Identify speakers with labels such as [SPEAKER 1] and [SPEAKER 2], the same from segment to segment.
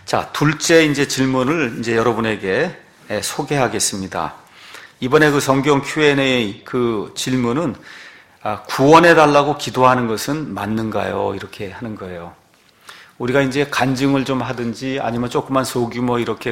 [SPEAKER 1] 자, 둘째 이제 질문을 이제 여러분에게 소개하겠습니다. 이번에 그 성경 Q&A 그 질문은 구원해 달라고 기도하는 것은 맞는가요? 이렇게 하는 거예요. 우리가 이제 간증을 좀 하든지 아니면 조그만 소규모 이렇게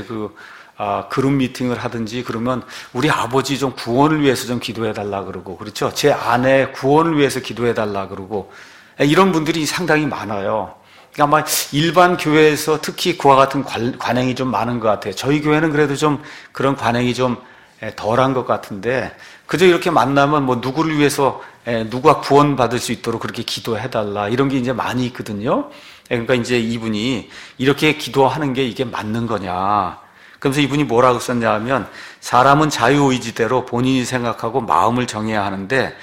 [SPEAKER 1] 그룹 미팅을 하든지 그러면 우리 아버지 좀 구원을 위해서 좀 기도해 달라 그러고, 그렇죠? 제 아내 구원을 위해서 기도해 달라 그러고, 이런 분들이 상당히 많아요. 그러니까 아마 일반 교회에서 특히 그와 같은 관행이 좀 많은 것 같아요. 저희 교회는 그래도 좀 그런 관행이 좀 덜한 것 같은데, 그저 이렇게 만나면 뭐 누구를 위해서 누가 구원받을 수 있도록 그렇게 기도해 달라 이런 게 이제 많이 있거든요. 그러니까 이제 이분이 이렇게 기도하는 게 이게 맞는 거냐. 그러면서 이분이 뭐라고 썼냐 하면, 사람은 자유의지대로 본인이 생각하고 마음을 정해야 하는데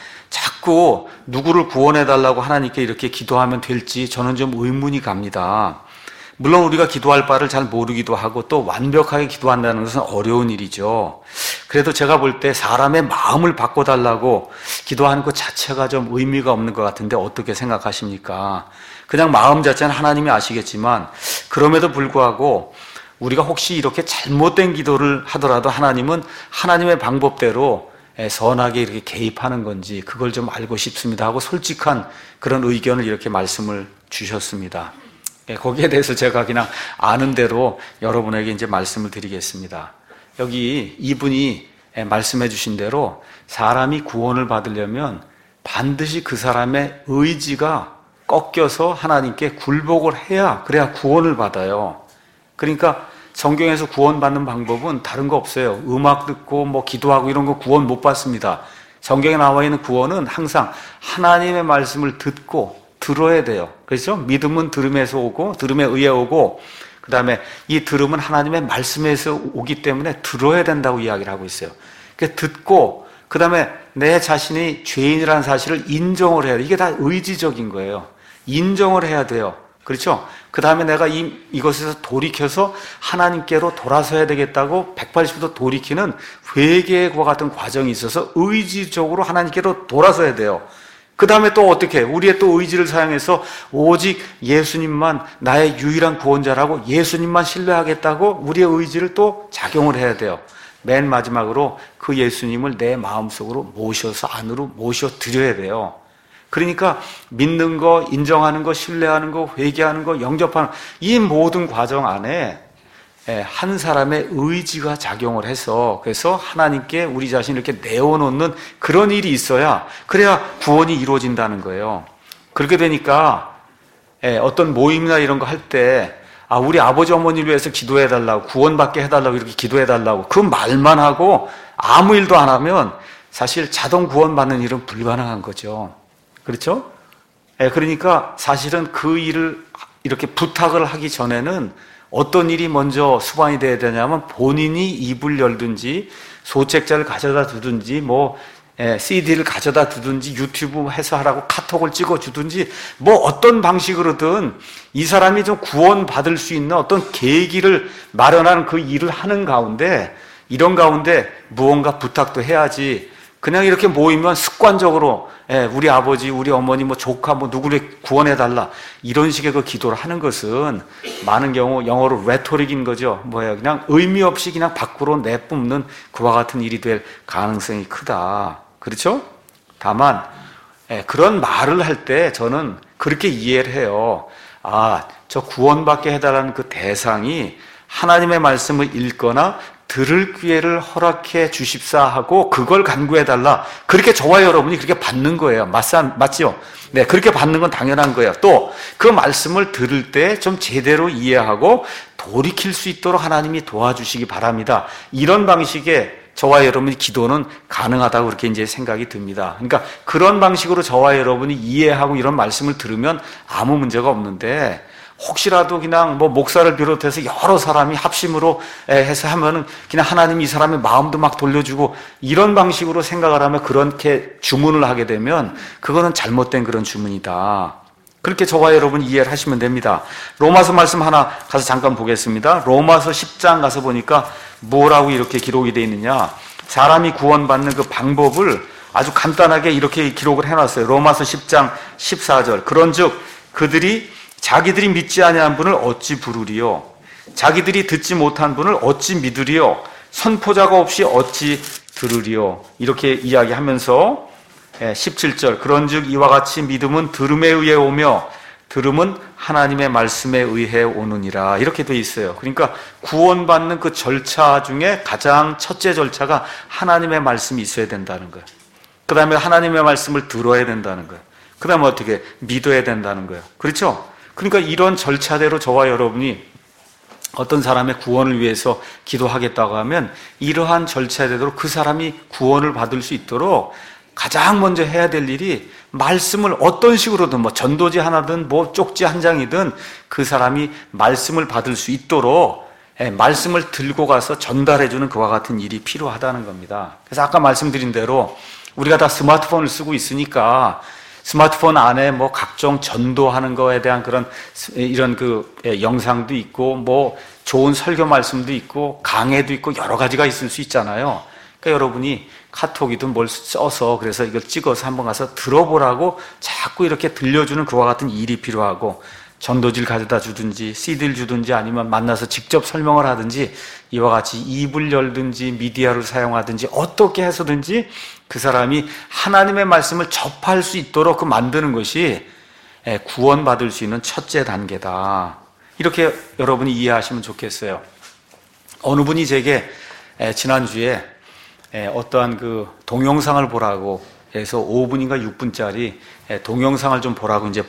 [SPEAKER 1] 자꾸 누구를 구원해 달라고 하나님께 이렇게 기도하면 될지 저는 좀 의문이 갑니다. 물론 우리가 기도할 바를 잘 모르기도 하고 또 완벽하게 기도한다는 것은 어려운 일이죠. 그래도 제가 볼 때 사람의 마음을 바꿔달라고 기도하는 것 자체가 좀 의미가 없는 것 같은데 어떻게 생각하십니까? 그냥 마음 자체는 하나님이 아시겠지만, 그럼에도 불구하고 우리가 혹시 이렇게 잘못된 기도를 하더라도 하나님은 하나님의 방법대로 선하게 이렇게 개입하는 건지 그걸 좀 알고 싶습니다 하고 솔직한 그런 의견을 이렇게 말씀을 주셨습니다. 거기에 대해서 제가 그냥 아는 대로 여러분에게 이제 말씀을 드리겠습니다. 여기 이분이 말씀해 주신 대로 사람이 구원을 받으려면 반드시 그 사람의 의지가 꺾여서 하나님께 굴복을 해야, 그래야 구원을 받아요. 그러니까 성경에서 구원받는 방법은 다른 거 없어요. 음악 듣고 뭐 기도하고 이런 거 구원 못 받습니다. 성경에 나와 있는 구원은 항상 하나님의 말씀을 듣고 들어야 돼요. 그렇죠? 믿음은 들음에서 오고 들음에 의해 오고, 그 다음에 이 들음은 하나님의 말씀에서 오기 때문에 들어야 된다고 이야기를 하고 있어요. 그러니까 듣고 그 다음에 내 자신이 죄인이라는 사실을 인정을 해야 돼요. 이게 다 의지적인 거예요. 인정을 해야 돼요. 그렇죠? 그 다음에 내가 이것에서 돌이켜서 하나님께로 돌아서야 되겠다고 180도 돌이키는 회개와 같은 과정이 있어서 의지적으로 하나님께로 돌아서야 돼요. 그 다음에 또 어떻게 우리의 또 의지를 사용해서 오직 예수님만 나의 유일한 구원자라고 예수님만 신뢰하겠다고 우리의 의지를 또 작용을 해야 돼요. 맨 마지막으로 그 예수님을 내 마음속으로 모셔서 안으로 모셔드려야 돼요. 그러니까 믿는 거, 인정하는 거, 신뢰하는 거, 회개하는 거, 영접하는 이 모든 과정 안에 한 사람의 의지가 작용을 해서, 그래서 하나님께 우리 자신을 이렇게 내어놓는 그런 일이 있어야, 그래야 구원이 이루어진다는 거예요. 그렇게 되니까 어떤 모임이나 이런 거 할 때 우리 아버지 어머니를 위해서 기도해달라고, 구원받게 해달라고 이렇게 기도해달라고 그 말만 하고 아무 일도 안 하면 사실 자동 구원받는 일은 불가능한 거죠. 그렇죠? 그러니까 사실은 그 일을 이렇게 부탁을 하기 전에는 어떤 일이 먼저 수반이 돼야 되냐면, 본인이 입을 열든지 소책자를 가져다 두든지 뭐 CD를 가져다 두든지 유튜브 해서 하라고 카톡을 찍어주든지 뭐 어떤 방식으로든 이 사람이 좀 구원받을 수 있는 어떤 계기를 마련하는 그 일을 하는 가운데, 이런 가운데 무언가 부탁도 해야지 그냥 이렇게 모이면 습관적으로 우리 아버지, 우리 어머니, 뭐 조카, 뭐 누구를 구원해달라 이런 식의 그 기도를 하는 것은 많은 경우 영어로 레토릭인 거죠. 뭐예요? 그냥 의미 없이 그냥 밖으로 내뿜는 그와 같은 일이 될 가능성이 크다. 그렇죠? 다만 그런 말을 할 때 저는 그렇게 이해를 해요. 저 구원받게 해달라는 그 대상이 하나님의 말씀을 읽거나 들을 기회를 허락해 주십사 하고 그걸 간구해달라. 그렇게 저와 여러분이 그렇게 받는 거예요. 맞죠? 네, 그렇게 받는 건 당연한 거예요. 또 그 말씀을 들을 때 좀 제대로 이해하고 돌이킬 수 있도록 하나님이 도와주시기 바랍니다. 이런 방식의 저와 여러분의 기도는 가능하다고 그렇게 이제 생각이 듭니다. 그러니까 그런 방식으로 저와 여러분이 이해하고 이런 말씀을 들으면 아무 문제가 없는데, 혹시라도 그냥 뭐 목사를 비롯해서 여러 사람이 합심으로 해서 하면은 그냥 하나님이 이 사람의 마음도 막 돌려주고 이런 방식으로 생각을 하면, 그렇게 주문을 하게 되면 그거는 잘못된 그런 주문이다. 그렇게 저와 여러분 이해를 하시면 됩니다. 로마서 말씀 하나 가서 잠깐 보겠습니다. 로마서 10장 가서 보니까 뭐라고 이렇게 기록이 되어 있느냐, 사람이 구원받는 그 방법을 아주 간단하게 이렇게 기록을 해놨어요. 로마서 10장 14절. 그런즉 자기들이 믿지 아니한 분을 어찌 부르리요? 자기들이 듣지 못한 분을 어찌 믿으리요? 선포자가 없이 어찌 들으리요? 이렇게 이야기하면서 17절 그런즉 이와 같이 믿음은 들음에 의해 오며 들음은 하나님의 말씀에 의해 오느니라 이렇게 돼 있어요. 그러니까 구원받는 그 절차 중에 가장 첫째 절차가 하나님의 말씀이 있어야 된다는 거예요. 그 다음에 하나님의 말씀을 들어야 된다는 거예요. 그 다음에 어떻게 믿어야 된다는 거예요. 그렇죠? 그러니까 이런 절차대로 저와 여러분이 어떤 사람의 구원을 위해서 기도하겠다고 하면 이러한 절차대로 그 사람이 구원을 받을 수 있도록 가장 먼저 해야 될 일이 말씀을 어떤 식으로든 뭐 전도지 하나든 뭐 쪽지 한 장이든 그 사람이 말씀을 받을 수 있도록 말씀을 들고 가서 전달해주는 그와 같은 일이 필요하다는 겁니다. 그래서 아까 말씀드린 대로 우리가 다 스마트폰을 쓰고 있으니까 스마트폰 안에 뭐 각종 전도하는 거에 대한 그런 이런 그 영상도 있고 뭐 좋은 설교 말씀도 있고 강해도 있고 여러 가지가 있을 수 있잖아요. 그러니까 여러분이 카톡이든 뭘 써서 그래서 이걸 찍어서 한번 가서 들어보라고 자꾸 이렇게 들려주는 그와 같은 일이 필요하고 전도지를 가져다 주든지 CD를 주든지 아니면 만나서 직접 설명을 하든지 이와 같이 입을 열든지 미디어를 사용하든지 어떻게 해서든지 그 사람이 하나님의 말씀을 접할 수 있도록 그 만드는 것이 구원받을 수 있는 첫째 단계다. 이렇게 여러분이 이해하시면 좋겠어요. 어느 분이 제게 지난주에 어떠한 그 동영상을 보라고 해서 5분인가 6분짜리 동영상을 좀 보라고 이제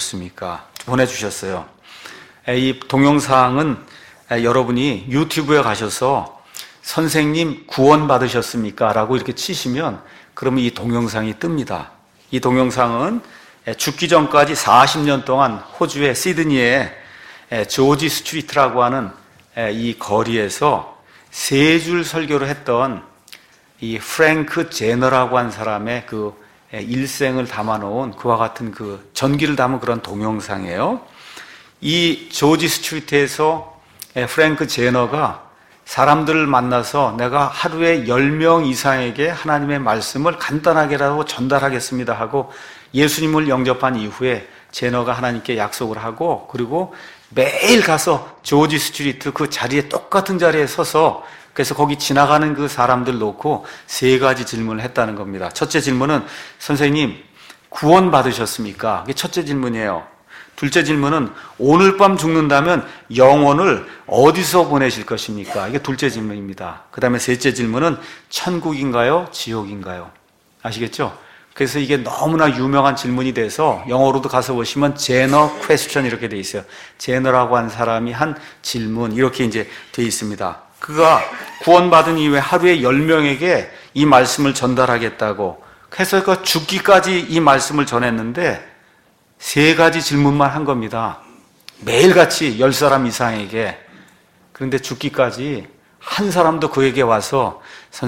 [SPEAKER 1] 보내주셨어요. 이 동영상은 여러분이 유튜브에 가셔서 선생님 구원 받으셨습니까? 라고 이렇게 치시면 그러면 이 동영상이 뜹니다. 이 동영상은 죽기 전까지 40년 동안 호주의 시드니에 조지 스트리트라고 하는 이 거리에서 3줄 설교를 했던 이 프랭크 제너라고 한 사람의 그 일생을 담아놓은 그와 같은 그 전기를 담은 그런 동영상이에요. 이 조지 스트리트에서 프랭크 제너가 사람들을 만나서 내가 하루에 10명 이상에게 하나님의 말씀을 간단하게라도 전달하겠습니다 하고 예수님을 영접한 이후에 제너가 하나님께 약속을 하고 그리고 매일 가서 조지 스트리트 그 자리에 똑같은 자리에 서서 그래서 거기 지나가는 그 사람들 놓고 3가지 질문을 했다는 겁니다. 첫째 질문은 선생님 구원 받으셨습니까? 이게 첫째 질문이에요. 둘째 질문은 오늘 밤 죽는다면 영혼을 어디서 보내실 것입니까? 이게 둘째 질문입니다. 그 다음에 셋째 질문은 천국인가요? 지옥인가요? 아시겠죠? 그래서 이게 너무나 유명한 질문이 돼서 영어로도 가서 보시면 제너 퀘스천 이렇게 돼 있어요. 제너라고 한 사람이 한 질문 이렇게 이제 돼 있습니다. 그가 구원받은 이후에 하루에 10명에게 이 말씀을 전달하겠다고 해서 그 죽기까지 이 말씀을 전했는데 3가지 질문만 한 겁니다. 매일같이 10사람 이상에게. 그런데 죽기까지 한 사람도 그에게 와서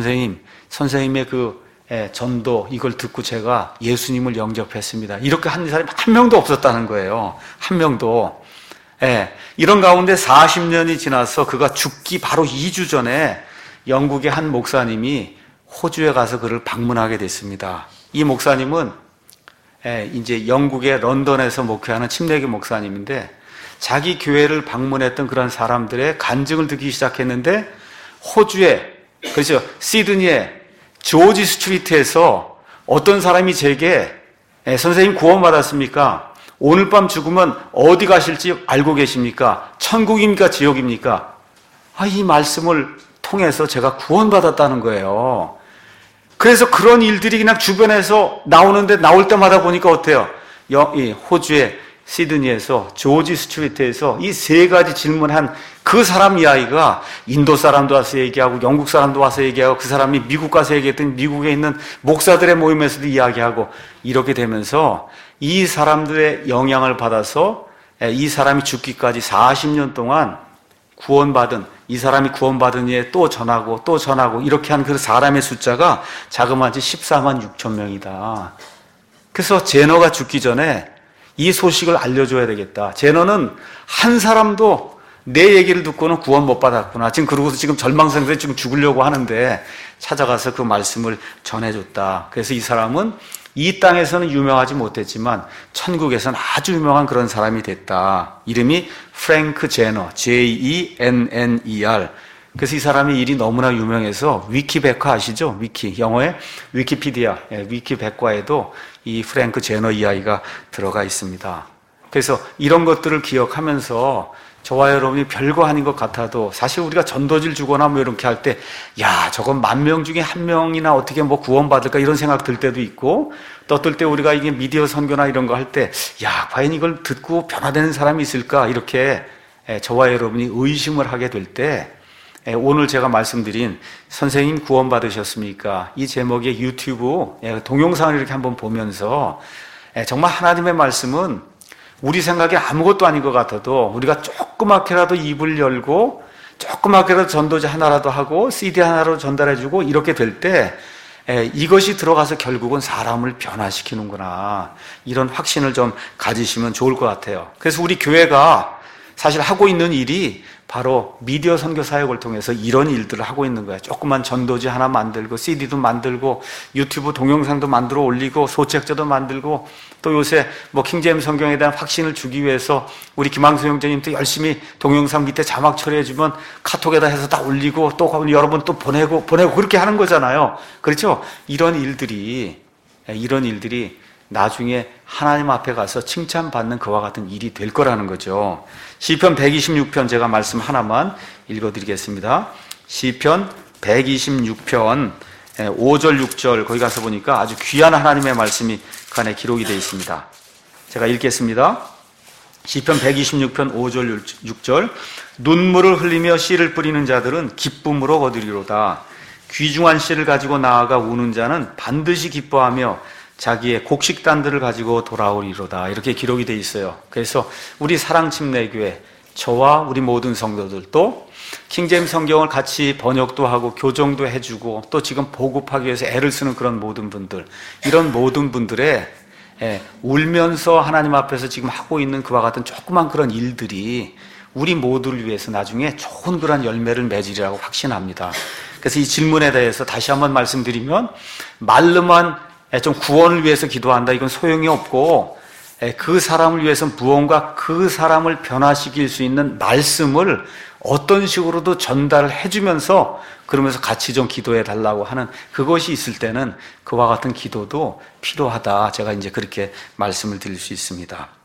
[SPEAKER 1] 선생님의 그 전도 이걸 듣고 제가 예수님을 영접했습니다. 이렇게 한 사람이 한 명도 없었다는 거예요. 한 명도. 이런 가운데 40년이 지나서 그가 죽기 바로 2주 전에 영국의 한 목사님이 호주에 가서 그를 방문하게 됐습니다. 이 목사님은 이제 영국의 런던에서 목회하는 침례교 목사님인데 자기 교회를 방문했던 그런 사람들의 간증을 듣기 시작했는데 호주에 그렇죠 시드니에 조지 스트리트에서 어떤 사람이 제게 선생님 구원받았습니까? 오늘 밤 죽으면 어디 가실지 알고 계십니까? 천국입니까? 지옥입니까? 이 말씀을 통해서 제가 구원받았다는 거예요. 그래서 그런 일들이 그냥 주변에서 나오는데 나올 때마다 보니까 어때요? 이 호주의 시드니에서 조지 스트리트에서 이 3가지 질문한 그 사람 이야기가 인도 사람도 와서 얘기하고 영국 사람도 와서 얘기하고 그 사람이 미국 가서 얘기했더니 미국에 있는 목사들의 모임에서도 이야기하고 이렇게 되면서 이 사람들의 영향을 받아서 이 사람이 죽기까지 40년 동안 구원받은 이 사람이 구원받은 이에 또 전하고 이렇게 한 그 사람의 숫자가 자그마치 14만 6천 명이다. 그래서 제너가 죽기 전에 이 소식을 알려줘야 되겠다. 제너는 한 사람도 내 얘기를 듣고는 구원 못 받았구나. 그러고서 지금 절망상태에 지금 죽으려고 하는데 찾아가서 그 말씀을 전해줬다. 그래서 이 사람은 이 땅에서는 유명하지 못했지만 천국에서는 아주 유명한 그런 사람이 됐다. 이름이 프랭크 제너, Jenner. 그래서 이 사람의 일이 너무나 유명해서 위키백과 아시죠? 영어의 위키피디아, 위키백과에도 이 프랭크 제너 이야기가 들어가 있습니다. 그래서 이런 것들을 기억하면서 저와 여러분이 별거 아닌 것 같아도 사실 우리가 전도지를 주거나 뭐 이렇게 할 때, 야, 저건 10,000명 중에 1명이나 어떻게 뭐 구원받을까 이런 생각 들 때도 있고, 또 어떨 때 우리가 이게 미디어 선교나 이런 거 할 때, 야, 과연 이걸 듣고 변화되는 사람이 있을까? 이렇게 저와 여러분이 의심을 하게 될 때, 오늘 제가 말씀드린 선생님 구원받으셨습니까? 이 제목의 유튜브 동영상을 이렇게 한번 보면서 정말 하나님의 말씀은 우리 생각에 아무것도 아닌 것 같아도 우리가 조그맣게라도 입을 열고 조그맣게라도 전도지 하나라도 하고 CD 하나로 전달해주고 이렇게 될 때 이것이 들어가서 결국은 사람을 변화시키는구나, 이런 확신을 좀 가지시면 좋을 것 같아요. 그래서 우리 교회가 사실 하고 있는 일이 바로 미디어 선교 사역을 통해서 이런 일들을 하고 있는 거예요. 조그만 전도지 하나 만들고 CD도 만들고 유튜브 동영상도 만들어 올리고 소책자도 만들고, 또 요새 뭐 킹제임스 성경에 대한 확신을 주기 위해서 우리 김항수 형제님도 열심히 동영상 밑에 자막 처리해주면 카톡에다 해서 다 올리고 또 여러분 또 보내고 그렇게 하는 거잖아요. 그렇죠? 이런 일들이 나중에 하나님 앞에 가서 칭찬받는 그와 같은 일이 될 거라는 거죠. 시편 126편 제가 말씀 하나만 읽어드리겠습니다. 시편 126편 5절 6절 거기 가서 보니까 아주 귀한 하나님의 말씀이 그 안에 기록이 되어 있습니다. 제가 읽겠습니다. 시편 126편 5절 6절 눈물을 흘리며 씨를 뿌리는 자들은 기쁨으로 거두리로다. 귀중한 씨를 가지고 나아가 우는 자는 반드시 기뻐하며 자기의 곡식단들을 가지고 돌아오리로다. 이렇게 기록이 되어 있어요. 그래서 우리 사랑침례교회, 저와 우리 모든 성도들도 킹제임스 성경을 같이 번역도 하고 교정도 해주고 또 지금 보급하기 위해서 애를 쓰는 그런 모든 분들, 이런 모든 분들의 울면서 하나님 앞에서 지금 하고 있는 그와 같은 조그만 그런 일들이 우리 모두를 위해서 나중에 좋은 그런 열매를 맺으리라고 확신합니다. 그래서 이 질문에 대해서 다시 한번 말씀드리면, 말로만 좀 구원을 위해서 기도한다, 이건 소용이 없고, 그 사람을 위해서 무언가 그 사람을 변화시킬 수 있는 말씀을 어떤 식으로도 전달을 해주면서 그러면서 같이 좀 기도해 달라고 하는 그것이 있을 때는 그와 같은 기도도 필요하다. 제가 이제 그렇게 말씀을 드릴 수 있습니다.